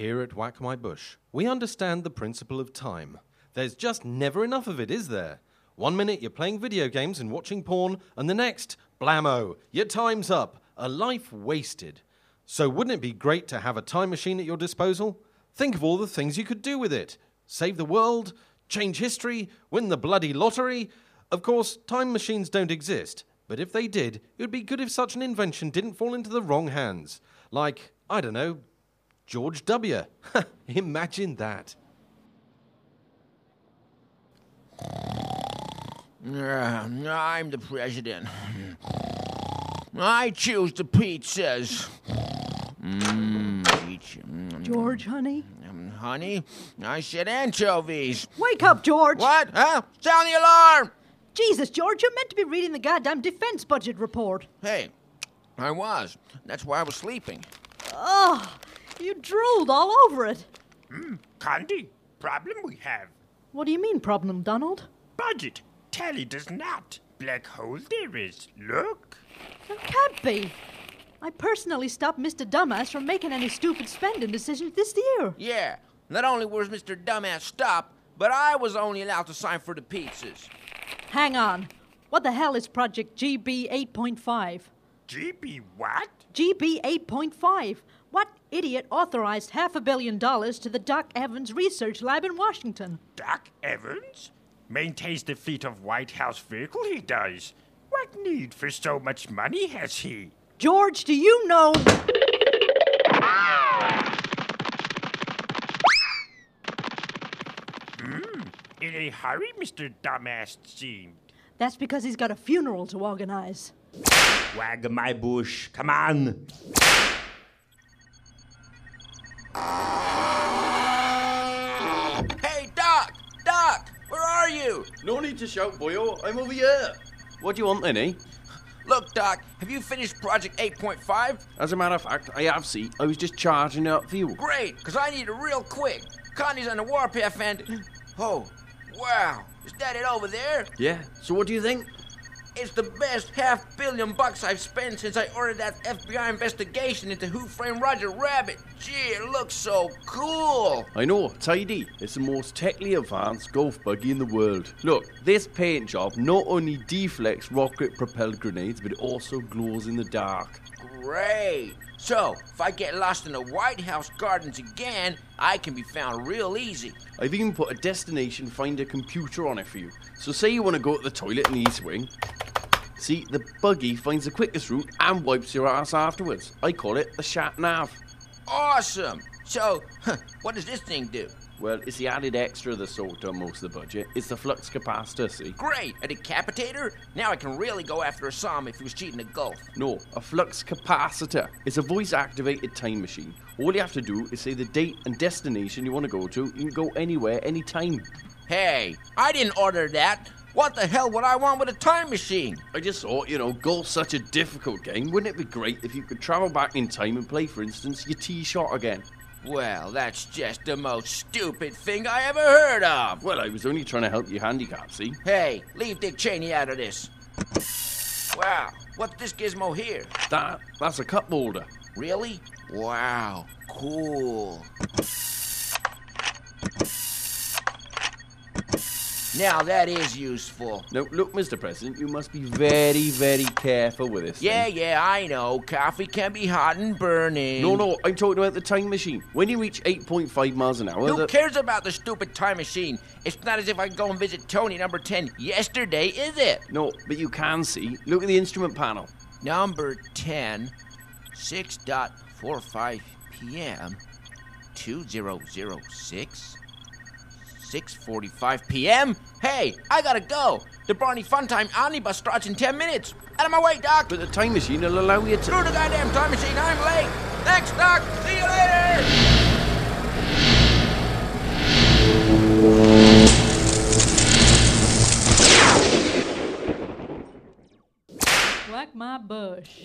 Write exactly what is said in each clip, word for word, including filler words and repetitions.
Here at Whack My Bush, we understand the principle of time. There's just never enough of it, is there? One minute you're playing video games and watching porn, and the next, blammo, your time's up, a life wasted. So wouldn't it be great to have a time machine at your disposal? Think of all the things you could do with it. Save the world, change history, win the bloody lottery. Of course, time machines don't exist, but if they did, it would be good if such an invention didn't fall into the wrong hands. Like, I don't know, George W. Imagine that. Uh, I'm the president. I choose the pizzas. Mm, peach. Mm, George, honey? Um, honey, I said anchovies. Wake up, George! What? Huh? Sound the alarm! Jesus, George, you're meant to be reading the goddamn defense budget report. Hey, I was. That's why I was sleeping. Oh, you drooled all over it. Mm, Candy, problem we have. What do you mean, problem, Donald? Budget. Tally does not. Black hole there is. Look. It can't be. I personally stopped Mister Dumbass from making any stupid spending decisions this year. Yeah, not only was Mister Dumbass stopped, but I was only allowed to sign for the pizzas. Hang on. What the hell is Project G B eight point five? G B what? G B eight point five. What idiot authorized half a billion dollars to the Doc Evans Research Lab in Washington? Doc Evans? Maintains the fleet of White House vehicle he does. What need for so much money has he? George, do you know... Hmm, in a hurry, Mister Dumbass seemed. That's because he's got a funeral to organize. Wag my bush, come on. Hey, Doc! Doc! Where are you? No need to shout, boyo. I'm over here. What do you want then, eh? Look, Doc, have you finished Project eight point five? As a matter of fact, I have, see. I was just charging it up for you. Great, because I need it real quick. Connie's on the warpath and... Oh, wow. Is that it over there? Yeah, so what do you think? It's the best half billion bucks I've spent since I ordered that F B I investigation into Who Framed Roger Rabbit. Gee, it looks so cool. I know, tidy. It's the most technically advanced golf buggy in the world. Look, this paint job not only deflects rocket-propelled grenades, but it also glows in the dark. Great. So, if I get lost in the White House gardens again, I can be found real easy. I've even put a destination finder computer on it for you. So say you want to go to the toilet in the East Wing. See, the buggy finds the quickest route and wipes your ass afterwards. I call it the Shat Nav. Awesome. So, huh, what does this thing do? Well, it's the added extra that's soaked on most of the budget. It's the flux capacitor, see? Great. A decapitator? Now I can really go after Osama if he was cheating at golf. No, a flux capacitor. It's a voice-activated time machine. All you have to do is say the date and destination you want to go to. You can go anywhere, anytime. Hey, I didn't order that. What the hell would I want with a time machine? I just thought, you know, golf's such a difficult game. Wouldn't it be great if you could travel back in time and play, for instance, your tee shot again? Well, that's just the most stupid thing I ever heard of. Well, I was only trying to help you handicap, see? Hey, leave Dick Cheney out of this. Wow, what's this gizmo here? That, that's a cup holder. Really? Wow, cool. Now that is useful. Now, look, Mister President, you must be very, very careful with this Yeah, thing. yeah, I know. Coffee can be hot and burning. No, no, I'm talking about the time machine. When you reach eight point five miles an hour... Who the... cares about the stupid time machine? It's not as if I go and visit Tony number ten yesterday, is it? No, but you can see. Look at the instrument panel. Number ten, six forty-five p.m., two thousand six, six forty-five p.m.? Hey, I gotta go. The Barney Funtime Omnibus starts in ten minutes. Out of my way, Doc. But the time machine will allow you to... Through the goddamn time machine, I'm late. Thanks, Doc. See you later. Whack my bush.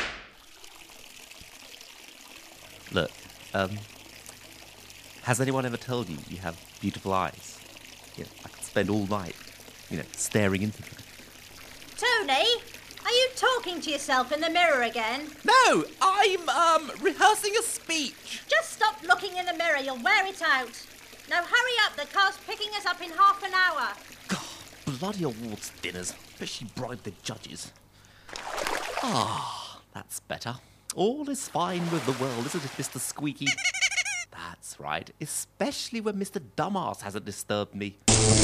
Look, um, has anyone ever told you you have beautiful eyes? You know, I could spend all night, you know, staring into them. Tony, are you talking to yourself in the mirror again? No, I'm, um, rehearsing a speech. Just stop looking in the mirror, you'll wear it out. Now hurry up, the car's picking us up in half an hour. God, bloody awards dinners. Bet she bribed the judges. Ah, that's better. All is fine with the world, isn't it, Mister Squeaky? That's right, especially when Mister Dumbass hasn't disturbed me.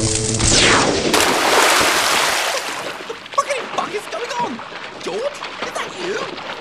What the fuck is going on? George, is that you?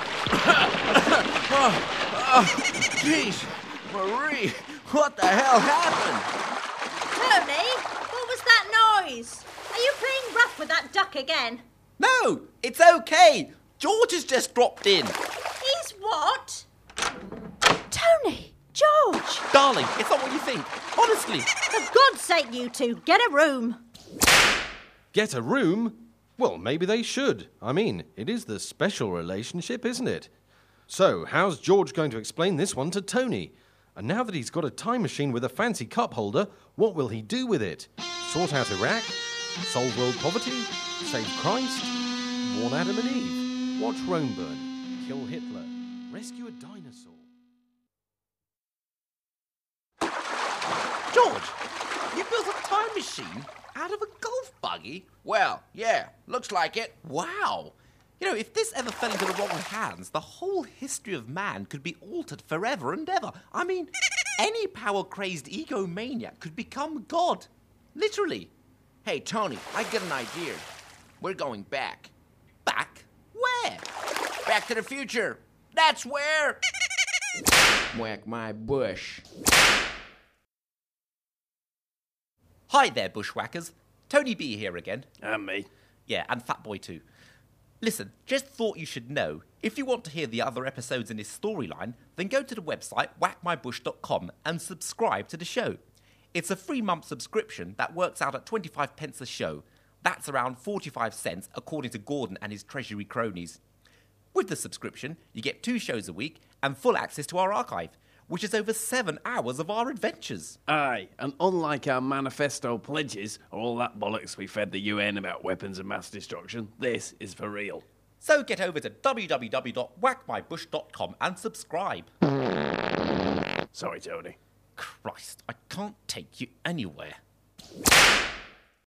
Jeez, Marie, what the hell happened? Tony, what was that noise? Are you playing rough with that duck again? No, it's okay. George has just dropped in. He's what? Tony! George! Darling, it's not what you think. Honestly. For God's sake, you two, get a room. Get a room? Well, maybe they should. I mean, it is the special relationship, isn't it? So, how's George going to explain this one to Tony? And now that he's got a time machine with a fancy cup holder, what will he do with it? Sort out Iraq? Solve world poverty? Save Christ? Warn Adam and Eve? Watch Rome burn? Kill Hitler? Rescue a dinosaur? George, you built a time machine out of a golf buggy? Well, yeah, looks like it. Wow. You know, if this ever fell into the wrong hands, the whole history of man could be altered forever and ever. I mean, any power-crazed egomaniac could become God. Literally. Hey, Tony, I get an idea. We're going back. Back? Where? Back to the future. That's where. Whack my bush. Hi there, bushwhackers. Tony B here again. And me. Yeah, and Fatboy too. Listen, just thought you should know, if you want to hear the other episodes in this storyline, then go to the website whack my bush dot com and subscribe to the show. It's a free month subscription that works out at twenty-five pence a show. That's around forty-five cents according to Gordon and his treasury cronies. With the subscription, you get two shows a week and full access to our archive, which is over seven hours of our adventures. Aye, and unlike our manifesto pledges, or all that bollocks we fed the U N about weapons of mass destruction, this is for real. So get over to w w w dot whack my bush dot com and subscribe. Sorry, Tony. Christ, I can't take you anywhere.